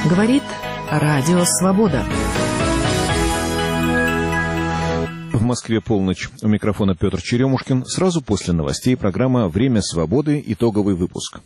Говорит Радио Свобода. В Москве полночь. У микрофона Петр Черемушкин. Сразу после новостей программа «Время свободы». Итоговый выпуск.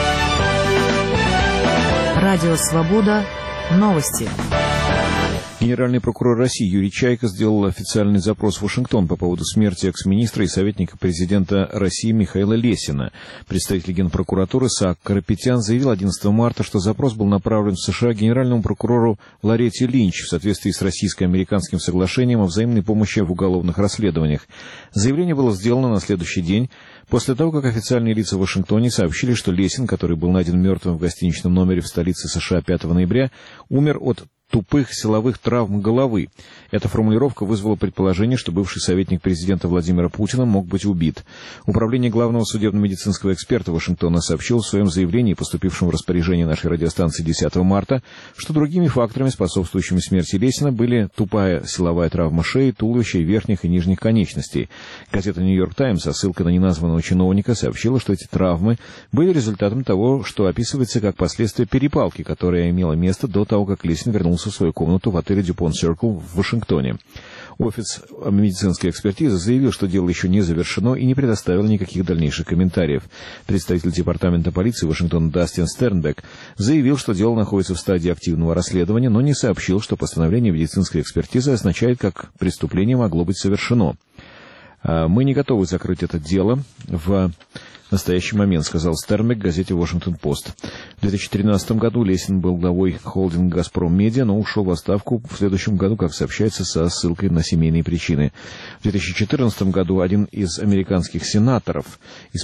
Радио Свобода. Новости. Генеральный прокурор России Юрий Чайка сделал официальный запрос в Вашингтон по поводу смерти экс-министра и советника президента России Михаила Лесина. Представитель Генпрокуратуры Исаак Карапетян заявил 11 марта, что запрос был направлен в США генеральному прокурору Лоретте Линч в соответствии с российско-американским соглашением о взаимной помощи в уголовных расследованиях. Заявление было сделано на следующий день, после того, как официальные лица в Вашингтоне сообщили, что Лесин, который был найден мертвым в гостиничном номере в столице США 5 ноября, умер от тупых силовых травм головы. Эта формулировка вызвала предположение, что бывший советник президента Владимира Путина мог быть убит. Управление главного судебно-медицинского эксперта Вашингтона сообщило в своем заявлении, поступившем в распоряжение нашей радиостанции 10 марта, что другими факторами, способствующими смерти Лесина, были тупая силовая травма шеи, туловища и верхних и нижних конечностей. Газета «Нью-Йорк Таймс» со ссылкой на неназванного чиновника сообщила, что эти травмы были результатом того, что описывается как последствия перепалки, которая имела место до того, как Лесин вернулся в свою комнату в отеле Дюпонт Циркл в Вашингтоне. Офис медицинской экспертизы заявил, что дело еще не завершено и не предоставил никаких дальнейших комментариев. Представитель департамента полиции Вашингтона Дастин Стернбек заявил, что дело находится в стадии активного расследования, но не сообщил, что постановление медицинской экспертизы означает, как преступление могло быть совершено. «Мы не готовы закрыть это дело в настоящий момент», — сказал Стернбек газете «Вашингтон-Пост». В 2013 году Лесин был главой холдинга «Газпром Медиа», но ушел в отставку в следующем году, как сообщается, со ссылкой на семейные причины. В 2014 году один из американских сенаторов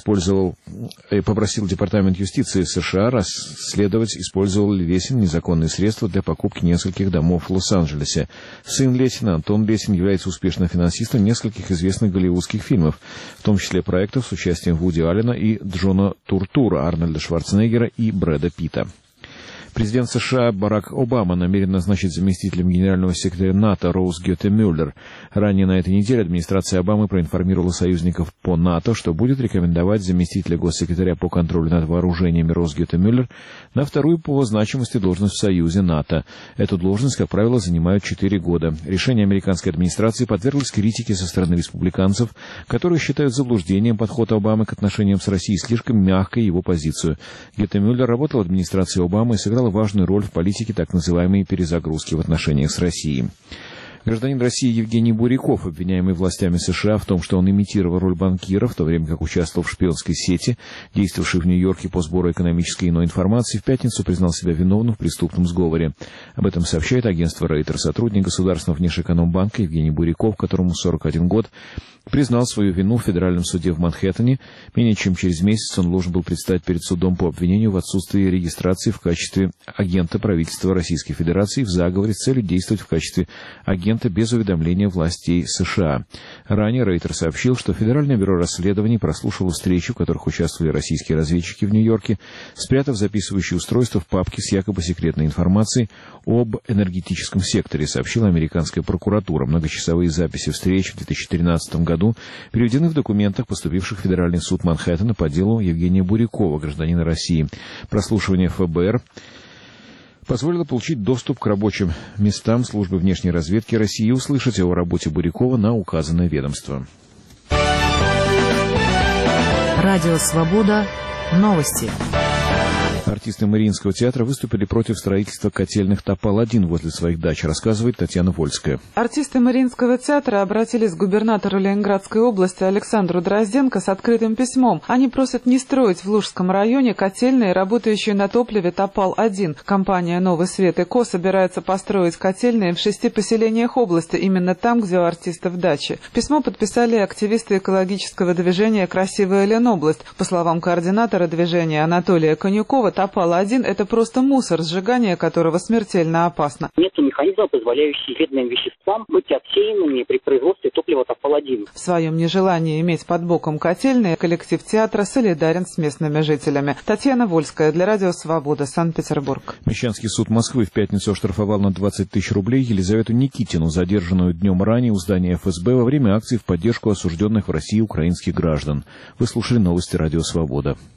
попросил Департамент юстиции США расследовать, использовал ли Лесин незаконные средства для покупки нескольких домов в Лос-Анджелесе. Сын Лесина, Антон Лесин, является успешным финансистом нескольких известных голливудских фильмов, в том числе проектов с участием Вуди Аллена и Джона Туртура, Арнольда Шварценеггера и Брэда Питта. Президент США Барак Обама намерен назначить заместителем генерального секретаря НАТО Роуз Гёте Мюллер. Ранее на этой неделе администрация Обамы проинформировала союзников по НАТО, что будет рекомендовать заместителя госсекретаря по контролю над вооружениями Роуз Гёте Мюллер на вторую по значимости должность в Союзе НАТО. Эту должность, как правило, занимают 4 года. Решение американской администрации подверглось критике со стороны республиканцев, которые считают заблуждением подход Обамы к отношениям с Россией, слишком мягкой его позицию. Гёте Мюллер работал в администрации Обамы и сыграл важную роль в политике так называемой перезагрузки в отношениях с Россией. Гражданин России Евгений Буряков, обвиняемый властями США в том, что он имитировал роль банкира, в то время как участвовал в шпионской сети, действовавшей в Нью-Йорке по сбору экономической и иной информации, в пятницу признал себя виновным в преступном сговоре. Об этом сообщает агентство Рейтер. Сотрудник Государственного внешэкономбанка Евгений Буряков, которому 41 год, признал свою вину в федеральном суде в Манхэттене. Менее чем через месяц он должен был предстать перед судом по обвинению в отсутствии регистрации в качестве агента правительства Российской Федерации в заговоре с целью действовать в качестве агента без уведомления властей США. Ранее Рейтер сообщил, что Федеральное бюро расследований прослушало встречи, в которых участвовали российские разведчики в Нью-Йорке, спрятав записывающие устройства в папке с якобы секретной информацией об энергетическом секторе, сообщила американская прокуратура. Многочасовые записи встреч в 2013 году переведены в документах, поступивших в Федеральный суд Манхэттена по делу Евгения Бурякова, гражданина России. Прослушивание ФБР позволило получить доступ к рабочим местам службы внешней разведки России и услышать о работе Бурякова на указанное ведомство. Радио «Свобода». Новости. Артисты Мариинского театра выступили против строительства котельных «Топал-1» возле своих дач, рассказывает Татьяна Вольская. Артисты Мариинского театра обратились к губернатору Ленинградской области Александру Дрозденко с открытым письмом. Они просят не строить в Лужском районе котельные, работающие на топливе «Топал-1». Компания «Новый свет ЭКО» собирается построить котельные в 6 поселениях области, именно там, где у артистов дачи. Письмо подписали активисты экологического движения «Красивая Ленобласть». По словам координатора движения Анатолия Конюкова, «Топал-1» — это просто мусор, сжигание которого смертельно опасно. Нет механизма, позволяющего вредным веществам быть отсеянными при производстве топлива «Топал-1». В своем нежелании иметь под боком котельные коллектив театра солидарен с местными жителями. Татьяна Вольская для Радио «Свобода», Санкт-Петербург. Мещанский суд Москвы в пятницу оштрафовал на 20 тысяч рублей Елизавету Никитину, задержанную днем ранее у здания ФСБ во время акции в поддержку осужденных в России украинских граждан. Вы слушали новости Радио «Свобода».